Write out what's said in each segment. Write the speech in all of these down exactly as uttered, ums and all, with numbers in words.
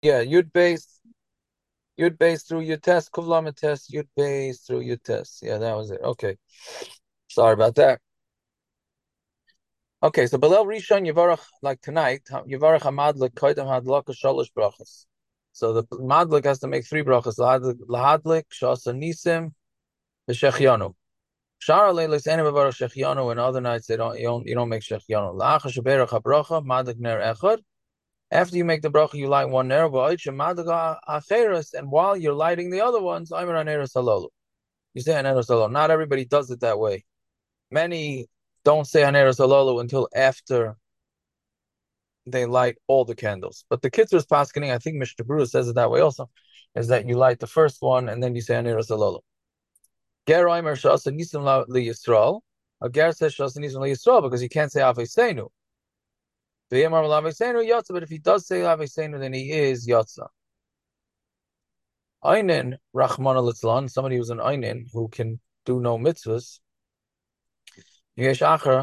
Yeah, Yud base, Yud base through Yud test, Kuvlamet test, Yud base through Yud test. Yeah, that was it. Okay. Sorry about that. Okay, so Belel Rishon Yivarach, like tonight, Yivarach Hamadlik, Koidem Hadlaka Shalosh Brachas. So the Madlik has to make three brachas. Lahadlik, Shasa Nisim, Shechianu. Shara Leilis Ene Bavarach Shechianu, and other nights they don't you don't you don't make Shechianu. La'acha Sheberach HaBracha, Madlik Ner Echad. After you make the bracha, you light one ner, and while you're lighting the other ones, I'm an halolu. You say aneros halolu. Not everybody does it that way. Many don't say aneros halolu until after they light all the candles. But the Kitzur's paskening, I think Mishnah Berurah says it that way also, is that you light the first one and then you say aneros halolu. Ger oimer shasa nisim li Yisrael. A ger says shasa nisim li Yisrael because he can't say avesenu. But if he does say avesenu, then he is yatsa. Einin, Rahman al somebody who's an Einin who can do no mitzvahs. If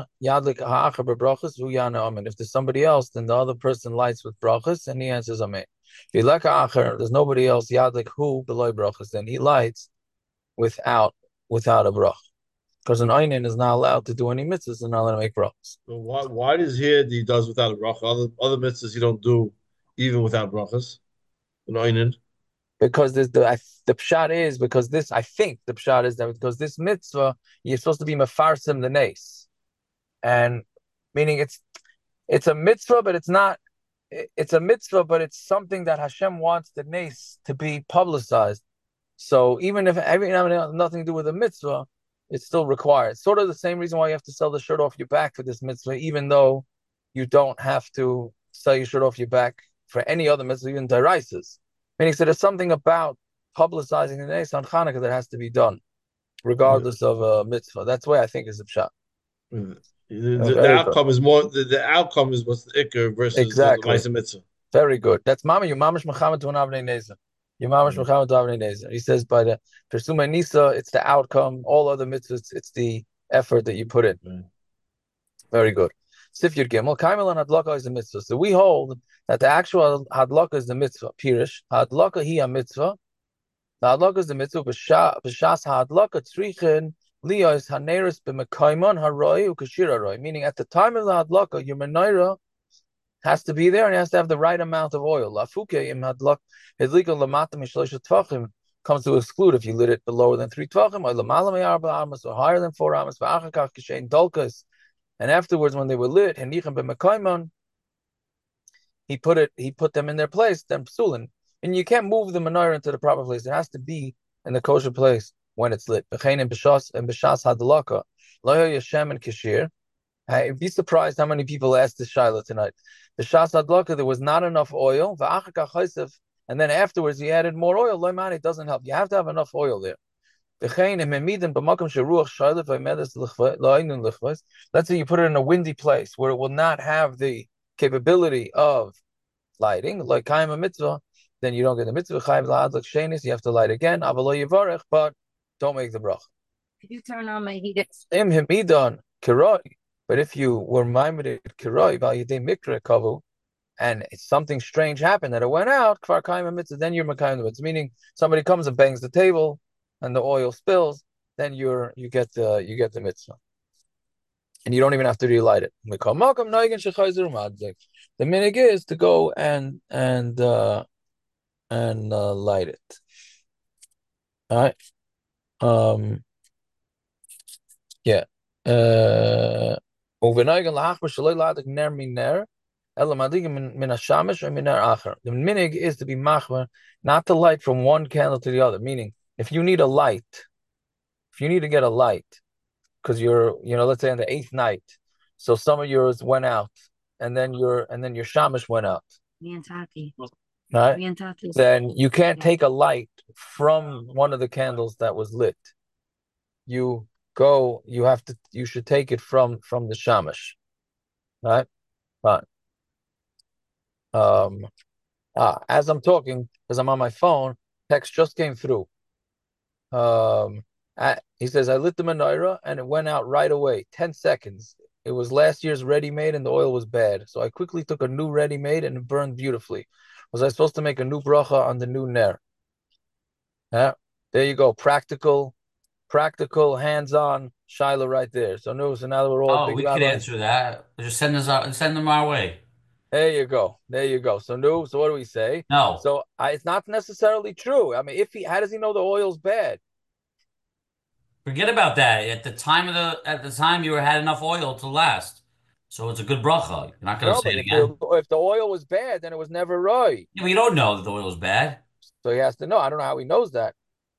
there's somebody else, then the other person lights with brachas and he answers amen. If there's nobody else, yadlik who below brachas, then he lights without without a brach. Because an Einin is not allowed to do any mitzvahs and not allowed to make brachas. So why why does here he does without a bracha? Other other mitzvahs you don't do even without brachas. An oinen. Because this the I, the pshat is because this I think the pshat is that because this mitzvah you're supposed to be mefarsim the nace, and meaning it's it's a mitzvah, but it's not. It's a mitzvah, but it's something that Hashem wants the nace to be publicized. So even if every now and then nothing to do with a mitzvah, it's still required. Sort of the same reason why you have to sell the shirt off your back for this mitzvah, even though you don't have to sell your shirt off your back for any other mitzvah, even deraises. Meaning, so there's something about publicizing the nace on Hanukkah that has to be done, Yeah. regardless of a mitzvah. That's why I think is the pshat. Yeah. The, Oh, the, the very good. outcome is more the, the outcome is what's the ikr versus the, the Exactly. Maisa mitzvah. Very good. That's Mama. Your mamash Muhammad to an Avnei Nezer. Your mamash Yeah. Muhammad to Avnei Nezer. He says by the Persuma Nisa, it's the outcome. All other mitzvahs, it's the effort that you put in. Right. Very good. Sif Yud Gimel, Kaimel and Hadlaka is the mitzvah. So we hold that the actual Hadlaka is the mitzvah. Pirish, Hadlaka hi a mitzvah. The Hadlaka is the mitzvah. B'shas Hadlaka tzrichin liyos haneris b'mekaimon haroi ukashir haroi. Meaning at the time of the Hadlaka, your menorah has to be there and it has to have the right amount of oil. Lafuke im hadlak hidlika lamata mishloisha tvachim comes to exclude if you lit it below than three tvachim or lamala me'arba amas or higher than four amas. V'achakach kishein dolkas. And afterwards, when they were lit, henichem b'mekaimon, he put it, he put them in their place. Then psulin, and you can't move the menorah into the proper place. It has to be in the kosher place when it's lit. B'chein and b'shas and b'shas hadlaka loyo yashem and kishir. I'd be surprised how many people asked this Shiloh tonight. The Shas Adlaka, there was not enough oil, and then afterwards he added more oil. It doesn't help. You have to have enough oil there. Let's say you put it in a windy place where it will not have the capability of lighting, like Kaim a mitzvah, then you don't get the mitzvah. You have to light again, but don't make the brach. Could you turn on my heater? But if you were maimed kiroi v'alidei mikra kavu, and something strange happened that it went out, kvar kaim mitzvah, then you're makayim mitzvah. Meaning somebody comes and bangs the table, and the oil spills, then you're you get the you get the mitzvah, and you don't even have to relight it. The minig is to go and and uh, and uh, light it. All right. Um. Yeah. Uh. The minig is to be machmer, not to light from one candle to the other. Meaning, if you need a light, if you need to get a light, because you're, you know, let's say on the eighth night, so some of yours went out, and then your and then your shamish went out, right? Then you can't take a light from one of the candles that was lit. You go, you have to, you should take it from from the shamish, right? Fine. Um, ah, as I'm talking, because I'm on my phone, text just came through. Um, I, he says, I lit the menorah and it went out right away, ten seconds. It was last year's ready-made and the oil was bad. So I quickly took a new ready-made and it burned beautifully. Was I supposed to make a new bracha on the new ner? Yeah, there you go. Practical, practical, hands-on Shiloh right there. So no, so now that we're all Oh, big we could rabbis. answer that. Just send us out, send them our way. There you go. There you go. So no, so what do we say? No, So I, it's not necessarily true. I mean, if he, how does he know the oil's bad? forget about that. At the time of the at the time, you had enough oil to last, so it's a good bracha. You're not gonna No, say but it if the again. if the oil was bad, then it was never right. Yeah, but you don't know that the oil is bad. So he has to know. I don't know how he knows that,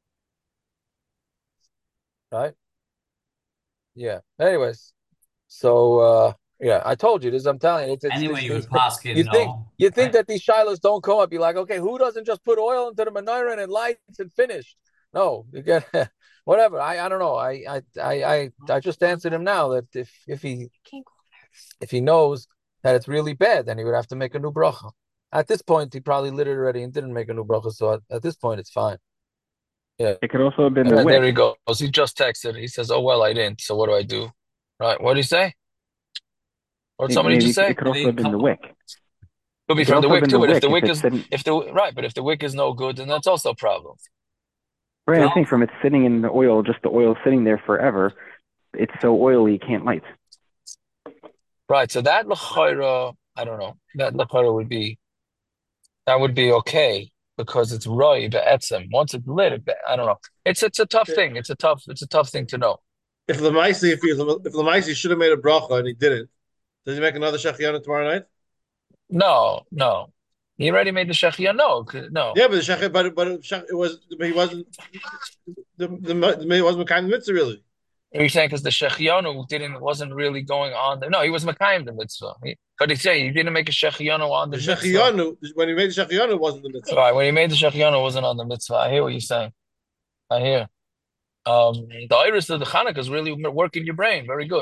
right? Yeah. Anyways, so uh yeah, I told you this. I'm telling you, it's it's Anyway, these you things. would poskin You think no, you think right? that these shilohs don't come up? You're like, okay, who doesn't just put oil into the menorah and it lights and finished? No, you get whatever. I I don't know. I I I I I just answered him now that if if he if he knows that it's really bad, then he would have to make a new bracha. At this point, he probably lit it already and didn't make a new bracha. So at, at this point, it's fine. Yeah. It could also have been And the then there wick. he goes. He just texted. He says, "Oh well, I didn't. So what do I do?" Right? What did he say? What did It, somebody maybe just it say? could Maybe also a have been the couple. wick. Could be It could from the also have wick been too. the But if wick the if wick it's is sitting. if the right, but if the wick is no good, then that's also a problem. Right, I'm No, saying from it sitting in the oil, just the oil sitting there forever. It's so oily, you can't light. Right. So that l'chayra, I don't know. That l'chayra would be that would be okay because it's roi be'etzem. Once it's lit, it, I don't know. It's it's a tough thing. It's a tough it's a tough thing to know. If Lamaisi, if he, if Lamaisi should have made a bracha and he didn't, does he make another Shechianu tomorrow night? No, no. He already made the shechiyah. No, no. Yeah, but the Shech, but but it was he wasn't the the, the it wasn't kind of mitzvah really. Are you saying because the shechiyanu didn't wasn't really going on there? No, he was makayim the mitzvah. He, but he said he didn't make a shechiyanu on The the mitzvah. Shechianu when he made the Shechianu it wasn't the mitzvah. Right, when he made the shechiyanu, it wasn't on the mitzvah. I hear what you're saying. I hear. Um, the iris of the Hanukkah is really working your brain. Very good.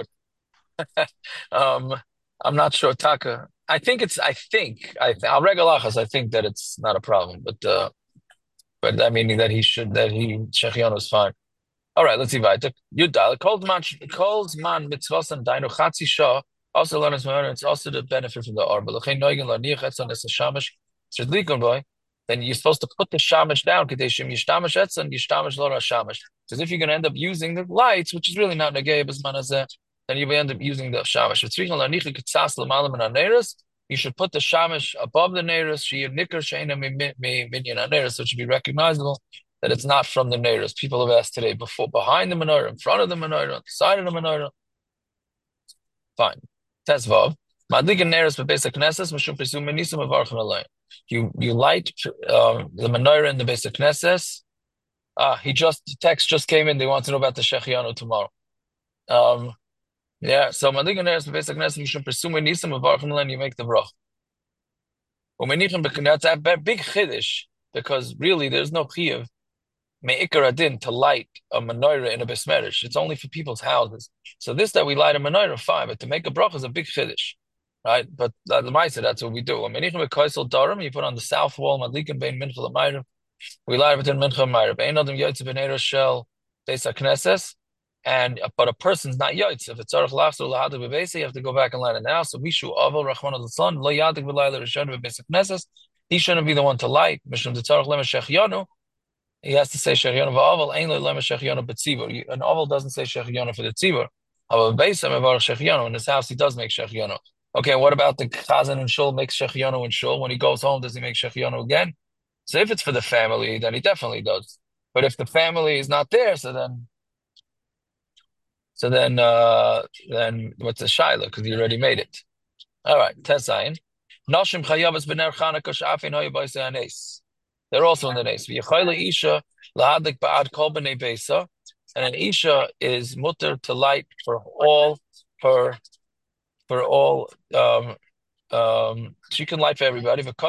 um, I'm not sure, Taka. I think it's. I think. I. I'll regalachas. I think that it's not a problem, but uh, but I mean that he should that he shechiyanu is fine. All right, let's see weiter. Yudal calls man calls man mitzvahs and dainu chatzi shah. Also learn as well. It's also the benefit from the arbor. L'chein noigin laniach etzon es shamish tzedlikon boy. Then you're supposed to put the shamish down. Kadeshim yishtamish etzon yishtamish lo shamish. Because if you're going to end up using the lights, which is really not negay b'zman hazeh, then you will end up using the shamish. V'tzrichon laniach kitzas l'malam and aneres. You should put the shamish above the neres. She nikar sheina mi minyan aneres, so it should be recognizable that it's not from the menorahs. People have asked today before, behind the menorah, in front of the menorah, on the side of the menorah. Fine. Tezvav. Madlikin neres b'beis knesses mishum pesum menisim avarchem alayim. You you light um, the menorah in the beis knesses. Ah, he just the text just came in. They want to know about the shechianu tomorrow. Um, yeah. So madlikin neres b'beis knesses mishum pesum menisim avarchem alayim. You make the brach. Umenichem b'knesses. That's a big chiddush because really there's no chiyuv me'ikar adin to light a menorah in a besmerish. It's only for people's houses. So this that we light a menorah, fine, but to make a bracha is a big chiddush, right? But uh, the Maisa, that's what we do. I mean, you put on the south wall, madlikin bein mincha l'mayrav. We light it between mincha and mayrav. Ein adam yotze b'nei shel beis hakneses, and but a person's not yotze. If it's tzarich lachzor lahadik b'beisi, you have to go back and light it now. So mishu aval rachman al tzlan lo yadik b'layla rishon b'beis hakneses. He shouldn't be the one to light. Mishum the tzarich lema shechianu. He has to say shechianu v'aval ein lo lema shechianu b'tzibur. An aval doesn't say shechianu for the tzibur. However, beisam evar shechianu in his house he does make shechianu. Okay, what about the chazan and shul makes shechianu in shul? When he goes home, does he make shechianu again? So if it's for the family, then he definitely does. But if the family is not there, so then, so then, uh, then what's the shaila? Because he already made it. All right, tesayin. Nashim chayavas b'ner Chanukah shafin hoya b'isei hanes. They're also in the nace. V'yachayla isha lahadik ba'ad kol b'nei beisa, and an isha is mutter to light for all her, for all. Um, um, she can light for everybody. Now,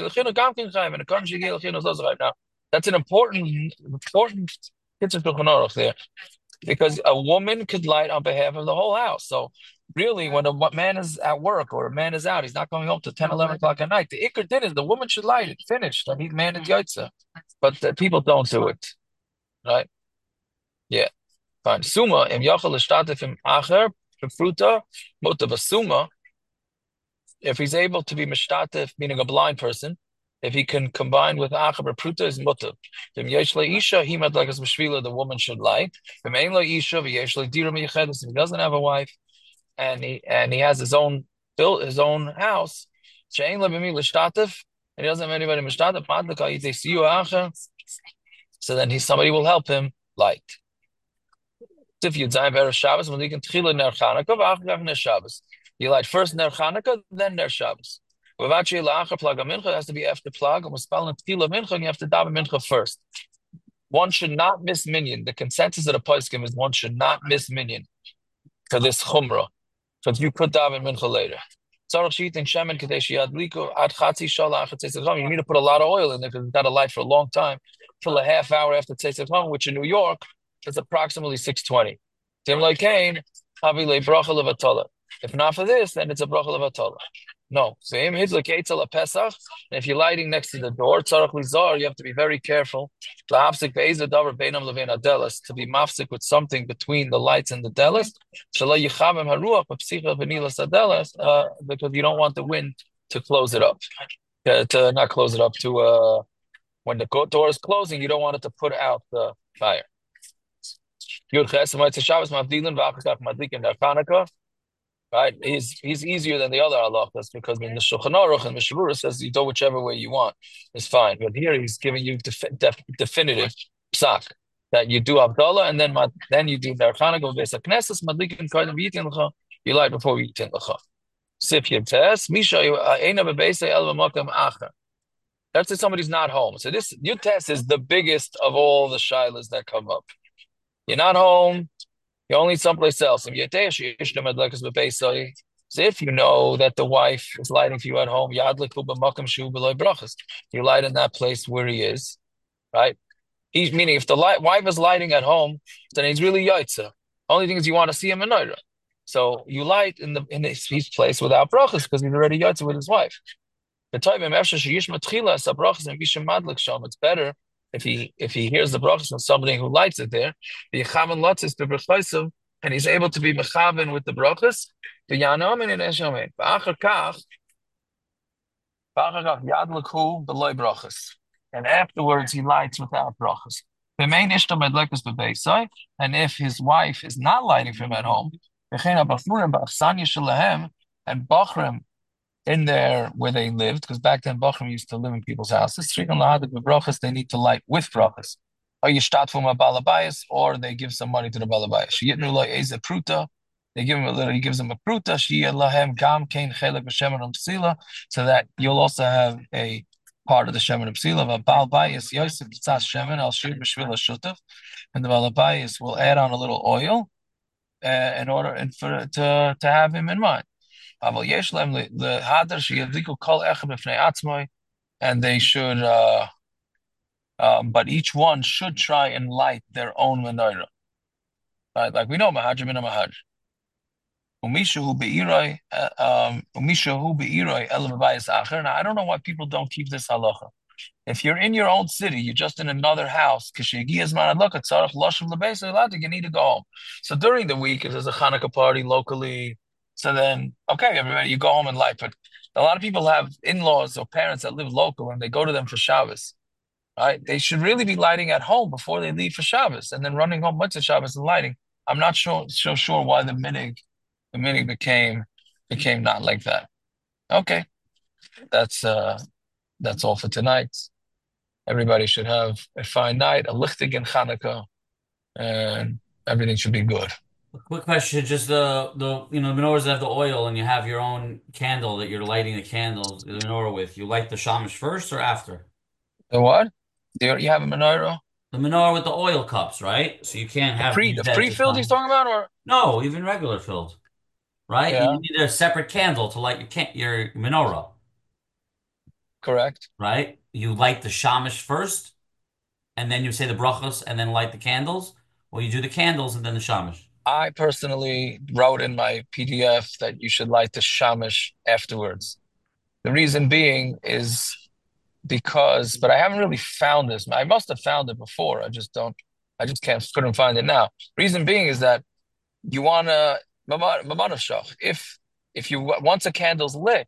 that's an important, important there because a woman could light on behalf of the whole house. So really, when a man is at work or a man is out, he's not going home till ten, eleven o'clock at night. The ikr din is the woman should light it, finished. And he's man is yotza. But the people don't do it. Right? Yeah. Fine. Suma, im yachal ishtatif im acher, fruta, motav suma. If he's able to be mishtatif, meaning a blind person, if he can combine with Acha B'Pruta, is mutter. V'im yesh le'isha, he madlakas b'shvila, the woman should light. V'im ein le'isha, v'yesh le'dira miyachedes, if he doesn't have a wife, and he and he has his own built his own house, she'ein le'b'mi l'shtatif, and he doesn't have anybody m'shtatif, madlaka yitei siyu Acha, so then he somebody will help him light. If you die better Shabbos, when you can tchila ner Chanukah, v'achagav ner Shabbos. You light first ner Chanukah, then ner Shabbos. V'vachi la'achar plag mincha has to be after plag, and spelling tchila mincha, and you have to daven mincha first. One should not miss minyan. The consensus of the poskim is one should not miss minyan for this chumrah, because you could daven mincha later. Tzarich sheeting shemen kadesh yadliku ad chatzi shala achat tzeitzei chacham. You need to put a lot of oil in there because it's got to light for a long time, till a half hour after tzeitzei chacham, which in New York it's approximately six twenty. Tim like Cain, havi le bracha levatala. If not for this, then it's a bracha levatala. No. So im hidlik eitzel pesach. And if you're lighting next to the door, tzarach lizar, you have to be very careful. Lahafsik be'ezah davar beinam levein adelas, to be mafsik with something between the lights and the delas. Shalai yichavim haruach b'psicha v'nilas adelas, uh, because you don't want the wind to close it up, uh, to not close it up. To uh, when the door is closing, you don't want it to put out the fire. Right, he's he's easier than the other halachas because in the Shulchan Aruch and Mishnah says you do whichever way you want is fine, but here he's giving you def, def, definitive psak that you do Havdalah and then then you do Ner Chanukah Beis HaKnesses Madlikin Kodim V'Yitin L'cha, you light before Yitin L'cha. Sif Yibtes Misha Eina Bebeisei El B'Makom Acher. That's if somebody's not home. So this Yibtes is the biggest of all the shilas that come up. You're not home. You're only someplace else. So if you know that the wife is lighting for you at home, you light in that place where he is, right? He's meaning if the light, wife is lighting at home, then he's really yaitza. Only thing is you want to see him in Naira. So you light in the in his, his place without brachas because he's already yaitza with his wife. It's better if he if he hears the brachas from somebody who lights it there, the Yechavan Lotzis to B'chaisav, and he's able to be mechaven with the brachas, the Yanomin and Eshomin. Ba'achar kach, ba'achar kach yad l'khu b'loy brachas, and afterwards he lights without brachas. V'mein ishto medlekus b'beisai, and if his wife is not lighting for him at home, v'chein ha'bachmurim ba'achsanya shalahem, and bachrim in there where they lived, because back then Bachram used to live in people's houses. They need to light with brachas. Or you start from a balabayas, or they give some money to the balabayas. They give him a little. He gives them a pruta. So that you'll also have a part of the shemen of psila. A balabayas yosef tzas shemen al shir b'shvil shutav, and the balabayas will add on a little oil uh, in order and for to to have him in mind. And they should, uh, um, but each one should try and light their own menorah. Right? Like we know, Mahajim and Mahaj. Umishahu be'iroi, um, Umishahu be'iroi elabayis acher. Now, I don't know why people don't keep this halacha. If you're in your own city, you're just in another house. You need to go home. So during the week, if there's a Hanukkah party locally, so then, okay, everybody, you go home and light. But a lot of people have in-laws or parents that live local and they go to them for Shabbos, right? They should really be lighting at home before they leave for Shabbos and then running home once it's Shabbos and lighting. I'm not sure, so sure why the minig, the minig became, became not like that. Okay. That's, uh, that's all for tonight. Everybody should have a fine night, a lichtig in Hanukkah, and everything should be good. A quick question, just the the you know the menorahs that have the oil and you have your own candle that you're lighting the candles, the menorah with. You light the shamash first or after? The what? Do you have a menorah? The menorah with the oil cups, right? So you can't have pre the pre-filled he's talking about, or no, even regular filled, right? Yeah. You need a separate candle to light your can your menorah. Correct. Right? You light the shamash first, and then you say the brachos, and then light the candles. Or you do the candles and then the shamash. I personally wrote in my P D F that you should light the shamash afterwards. The reason being is because, but I haven't really found this. I must have found it before. I just don't, I just can't, couldn't find it now. Reason being is that you want to, if, if you, once a candle's lit,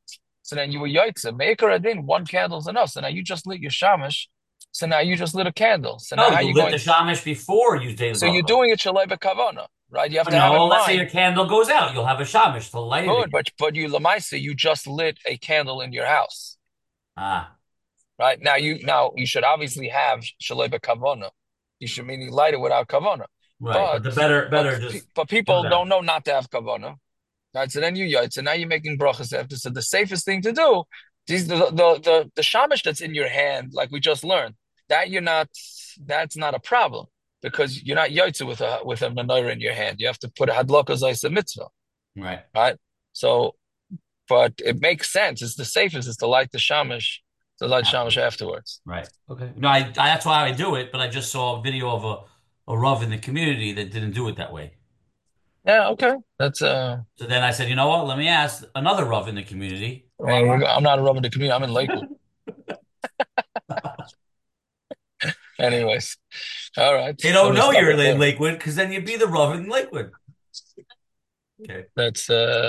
So then you were yaitza. Maker adin, one candle is enough. So now you just lit your shamash. So now you just lit a candle. So now No, how you you lit the going? shamish before you did the So you're bracha. doing it shalei b'kavana, right? You have to have No, in let's say mind. your candle goes out. You'll have a shamish to light it Good, again. but but you lamaisa, you just lit a candle in your house, Ah, right? Now you now you should obviously have shalei b'kavana. You should mean you light it without kavana. right. But But the better, but better pe- just but put people it don't out. know not to have kavana. Right, so then you yite. So now you're making brachas after. So the safest thing to do, these the the the, the shamish that's in your hand, like we just learned, that you're not. That's not a problem because you're not yite with a with a menorah in your hand. You have to put a hadlaka zayis mitzvah, Right. right? So, but it makes sense. It's the safest is to light the shamish, to light shamish Afterwards. afterwards. Right. Okay. No, I, I that's why I do it, but I just saw a video of a, a Rav in the community that didn't do it that way. Yeah, okay. That's uh. So then I said, you know what? Let me ask another Rav in the community. Hey, I'm not a rub in the community. I'm in Lakewood. Anyways, all right. They don't Let me know stop you're it in there. Lakewood because then you'd be the Rav in Lakewood. Okay. That's uh.